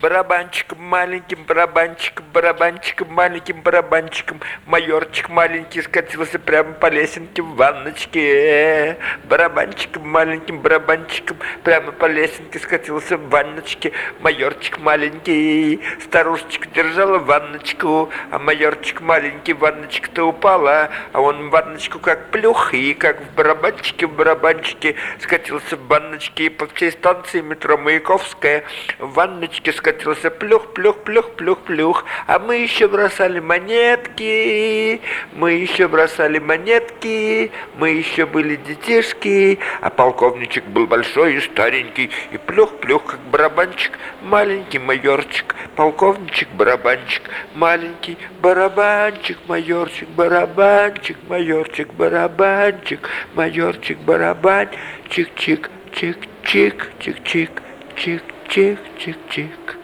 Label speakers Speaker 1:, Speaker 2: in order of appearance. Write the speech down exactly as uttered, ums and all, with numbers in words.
Speaker 1: Барабанчиком маленьким, барабанчиком, барабанчиком, маленьким барабанчиком. Майорчик маленький скатился прямо по лесенке в ванночке. Барабанчиком маленьким, барабанчиком, прямо по лесенке скатился в ванночке. Майорчик маленький, старушечка держала ванночку, а майорчик маленький, ванночка-то упала, а он в ванночку как плюх, и как в барабанчике, в барабанчике скатился в ванночке, и по всей станции метро Маяковская в ванночке скатился плюх, плюх, плюх, плюх, плюх, а мы еще бросали монетки, мы еще бросали монетки, мы еще были детишки, а полковничек был большой и старенький, и плюх, плюх, как барабанчик, маленький майорчик, полковничек, барабанчик, маленький барабанчик, майорчик, барабанчик, майорчик, барабанчик, майорчик, барабанчик, чик, чик, чик, чик, чик, чик, чик, чик, чик.